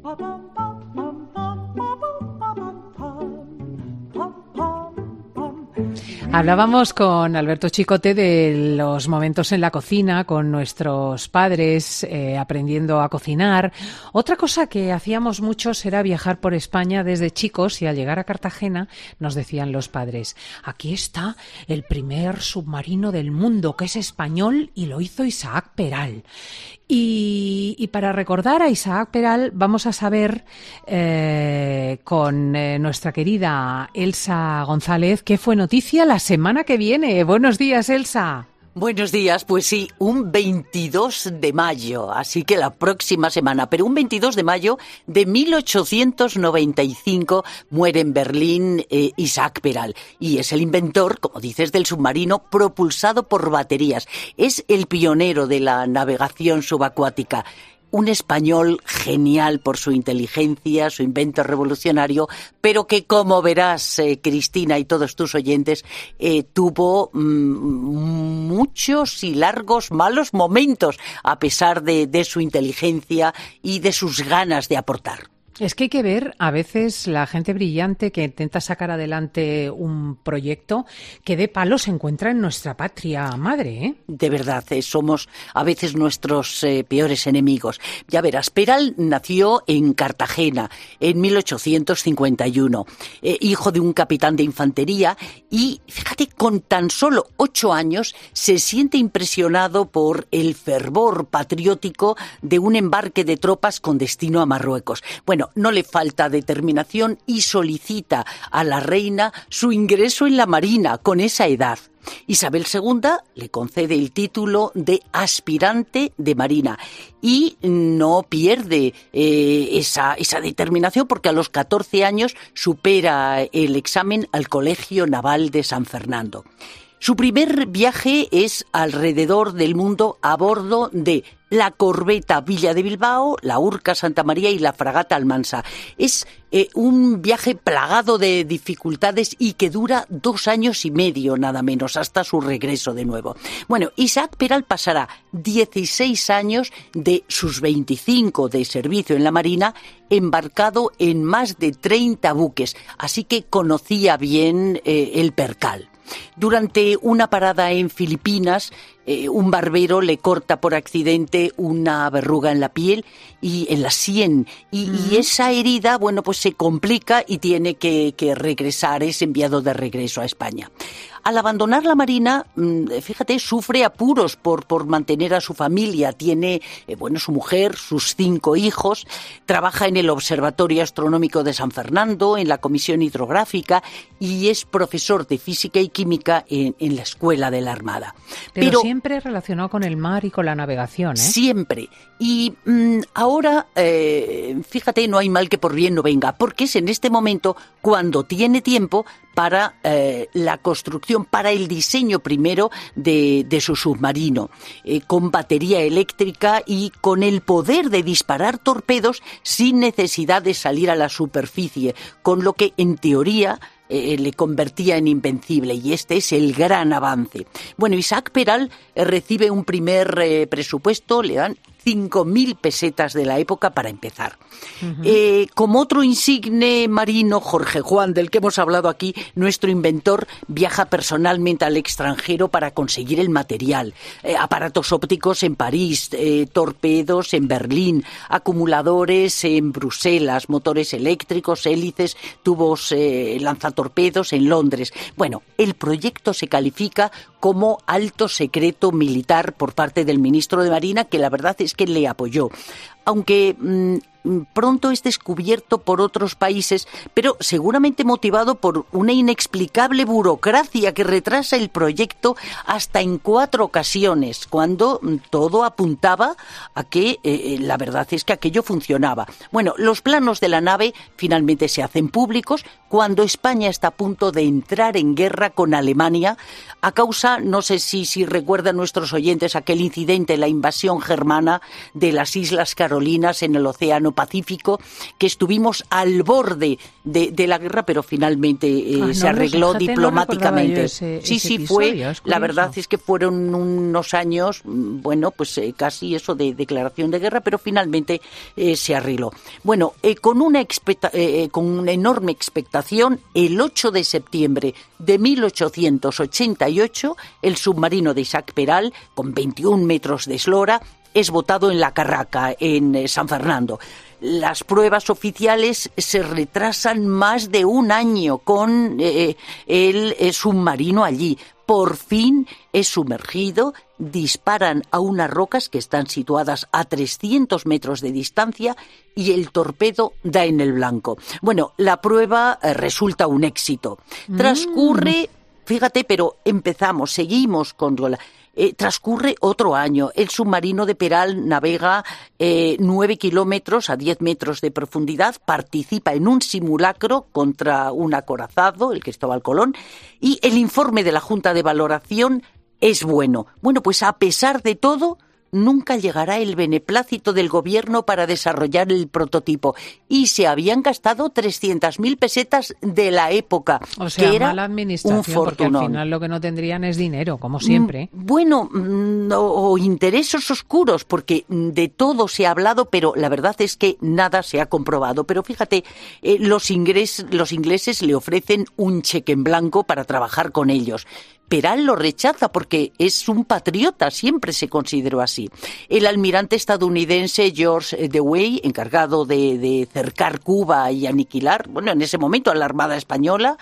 Hablábamos con Alberto Chicote de los momentos en la cocina con nuestros padres, aprendiendo a cocinar. Otra cosa que hacíamos muchos era viajar por España desde chicos, y al llegar a Cartagena nos decían los padres: aquí está el primer submarino del mundo, que es español y lo hizo Isaac Peral. Y para recordar a Isaac Peral vamos a saber con nuestra querida Elsa González qué fue noticia la semana que viene. Buenos días, Elsa. Buenos días, pues sí, un 22 de mayo, así que la próxima semana, pero un 22 de mayo de 1895 muere en Berlín Isaac Peral, y es el inventor, como dices, del submarino propulsado por baterías. Es el pionero de la navegación subacuática. Un español genial por su inteligencia, su invento revolucionario, pero que, como verás, Cristina y todos tus oyentes, tuvo muchos y largos malos momentos, a pesar de su inteligencia y de sus ganas de aportar. Es que hay que ver a veces la gente brillante que intenta sacar adelante un proyecto que de palo se encuentra en nuestra patria madre, ¿eh? De verdad, somos a veces nuestros peores enemigos. Ya verás, Peral nació en Cartagena en 1851, hijo de un capitán de infantería, y fíjate, con tan solo 8 años se siente impresionado por el fervor patriótico de un embarque de tropas con destino a Marruecos. Bueno, no le falta determinación y solicita a la reina su ingreso en la Marina con esa edad. Isabel II le concede el título de aspirante de Marina y no pierde esa determinación, porque a los 14 años supera el examen al Colegio Naval de San Fernando. Su primer viaje es alrededor del mundo a bordo de la corbeta Villa de Bilbao, la Urca Santa María y la fragata Almansa. Es un viaje plagado de dificultades y que dura 2 años y medio, nada menos, hasta su regreso de nuevo. Bueno, Isaac Peral pasará 16 años de sus 25 de servicio en la Marina, embarcado en más de 30 buques, así que conocía bien el percal. Durante una parada en Filipinas, un barbero le corta por accidente una verruga en la piel y en la sien, y esa herida, bueno, pues se complica y tiene que regresar, es enviado de regreso a España. Al abandonar la Marina, fíjate, sufre apuros por mantener a su familia. Tiene, su mujer, sus 5 hijos, trabaja en el Observatorio Astronómico de San Fernando, en la Comisión Hidrográfica, y es profesor de Física y Química en la Escuela de la Armada. Pero siempre relacionado con el mar y con la navegación, ¿eh? Siempre. Y ahora, fíjate, no hay mal que por bien no venga, porque es en este momento cuando tiene tiempo para la construcción, para el diseño primero de su submarino, con batería eléctrica y con el poder de disparar torpedos sin necesidad de salir a la superficie, con lo que en teoría le convertía en invencible, y este es el gran avance. Bueno, Isaac Peral recibe un primer presupuesto, le dan 5.000 pesetas de la época para empezar. Como otro insigne marino, Jorge Juan, del que hemos hablado aquí, nuestro inventor viaja personalmente al extranjero para conseguir el material. Aparatos ópticos en París, torpedos en Berlín, acumuladores en Bruselas, motores eléctricos, hélices, tubos lanzatorpedos en Londres. Bueno, el proyecto se califica como alto secreto militar por parte del ministro de Marina, que la verdad es que le apoyó. Aunque pronto es descubierto por otros países, pero seguramente motivado por una inexplicable burocracia que retrasa el proyecto hasta en 4 ocasiones, cuando todo apuntaba a que la verdad es que aquello funcionaba. Bueno, los planos de la nave finalmente se hacen públicos cuando España está a punto de entrar en guerra con Alemania a causa, no sé si recuerdan nuestros oyentes, aquel incidente, la invasión germana de las Islas Carolinas en el Océano Pacífico, que estuvimos al borde de la guerra, pero finalmente se arregló diplomáticamente. No sí, episodio, fue. La verdad es que fueron unos años, bueno, pues casi eso de declaración de guerra, pero finalmente se arregló. Bueno, con una enorme expectación, el 8 de septiembre de 1888, el submarino de Isaac Peral, con 21 metros de eslora, es botado en La Carraca, en San Fernando. Las pruebas oficiales se retrasan más de un año con el submarino allí. Por fin es sumergido, disparan a unas rocas que están situadas a 300 metros de distancia y el torpedo da en el blanco. Bueno, la prueba resulta un éxito. Transcurre, fíjate, pero seguimos con... transcurre otro año. El submarino de Peral navega 9 kilómetros a 10 metros de profundidad, participa en un simulacro contra un acorazado, el Cristóbal Colón, y el informe de la Junta de Valoración es bueno. Bueno, pues a pesar de todo, nunca llegará el beneplácito del gobierno para desarrollar el prototipo. Y se habían gastado 300.000 pesetas de la época. O sea, que era mala administración, un fortunón. porque al final lo que no tendrían es dinero, como siempre. Bueno, o intereses oscuros, porque de todo se ha hablado, pero la verdad es que nada se ha comprobado. Pero fíjate, los ingleses le ofrecen un cheque en blanco para trabajar con ellos. Peral lo rechaza porque es un patriota, siempre se consideró así. El almirante estadounidense George Dewey, encargado de cercar Cuba y aniquilar, bueno, en ese momento a la Armada Española,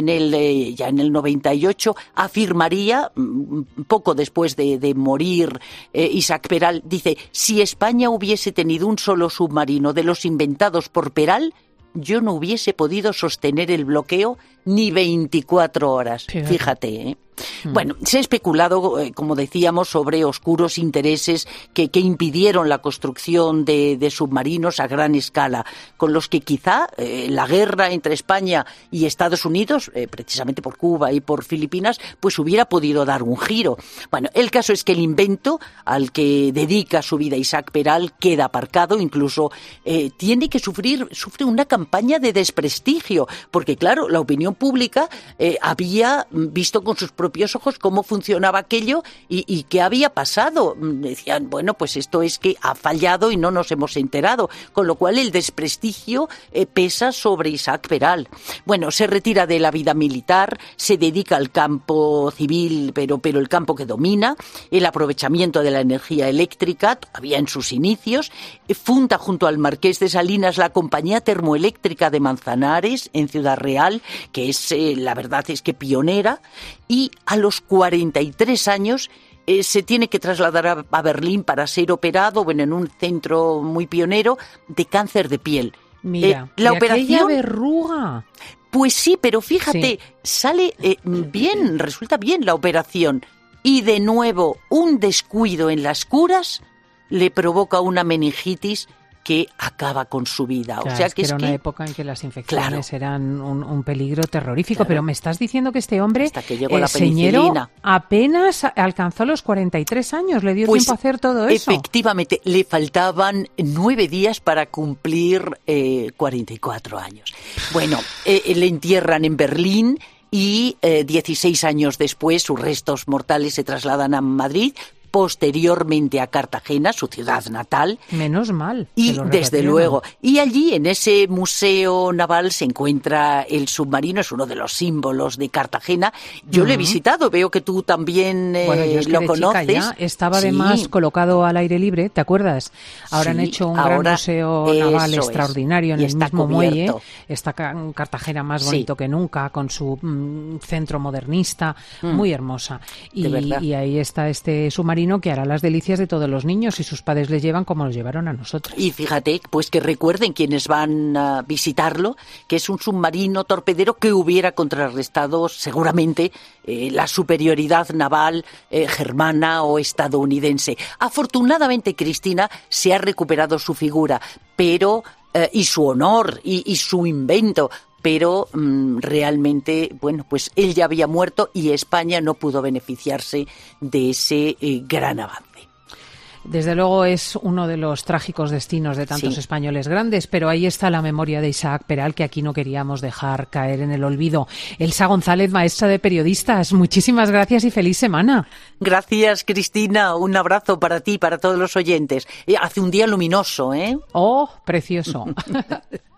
ya en el 98, afirmaría, poco después de morir Isaac Peral, dice, si España hubiese tenido un solo submarino de los inventados por Peral, yo no hubiese podido sostener el bloqueo ni 24 horas. Fíjate, ¿eh? Bueno, se ha especulado, como decíamos, sobre oscuros intereses que impidieron la construcción de submarinos a gran escala, con los que quizá la guerra entre España y Estados Unidos, precisamente por Cuba y por Filipinas, pues hubiera podido dar un giro. Bueno, el caso es que el invento al que dedica su vida Isaac Peral queda aparcado, incluso sufre una campaña de desprestigio, porque claro, la opinión pública había visto con sus propios ojos cómo funcionaba aquello y qué había pasado. Decían, bueno, pues esto es que ha fallado y no nos hemos enterado, con lo cual el desprestigio pesa sobre Isaac Peral. Bueno, se retira de la vida militar, se dedica al campo civil, pero el campo que domina, el aprovechamiento de la energía eléctrica, todavía en sus inicios, funda junto al Marqués de Salinas la Compañía Termoeléctrica de Manzanares, en Ciudad Real, que es, la verdad es que pionera, y a los 43 años se tiene que trasladar a Berlín para ser operado, bueno, en un centro muy pionero, de cáncer de piel. Mira, la operación, aquella verruga. Pues sí, pero fíjate, sale bien, resulta bien la operación. Y de nuevo, un descuido en las curas le provoca una meningitis que acaba con su vida. Claro, o sea, que era una época en que las infecciones eran un peligro terrorífico, pero me estás diciendo que este hombre, hasta que llegó la Señero, penicilina, apenas alcanzó los 43 años, le dio tiempo a hacer todo eso. Efectivamente, le faltaban 9 días para cumplir 44 años. Bueno, le entierran en Berlín y 16 años después sus restos mortales se trasladan a Madrid, posteriormente a Cartagena, su ciudad natal. Menos mal. Y desde luego. Y allí, en ese museo naval, se encuentra el submarino, es uno de los símbolos de Cartagena. Yo lo he visitado, veo que tú también lo conoces. Ya estaba además colocado al aire libre, ¿te acuerdas? Ahora han hecho un gran museo naval extraordinario en el mismo muelle. Está Cartagena más bonito que nunca, con su centro modernista, muy hermosa. Y ahí está este submarino que hará las delicias de todos los niños y sus padres les llevan como los llevaron a nosotros. Y fíjate, pues que recuerden quienes van a visitarlo, que es un submarino torpedero que hubiera contrarrestado seguramente la superioridad naval germana o estadounidense. Afortunadamente, Cristina, se ha recuperado su figura, pero y su honor y su invento, pero realmente, bueno, pues él ya había muerto y España no pudo beneficiarse de ese gran avance. Desde luego es uno de los trágicos destinos de tantos españoles grandes, pero ahí está la memoria de Isaac Peral, que aquí no queríamos dejar caer en el olvido. Elsa González, maestra de periodistas, muchísimas gracias y feliz semana. Gracias, Cristina. Un abrazo para ti y para todos los oyentes. Hace un día luminoso, ¿eh? Oh, precioso.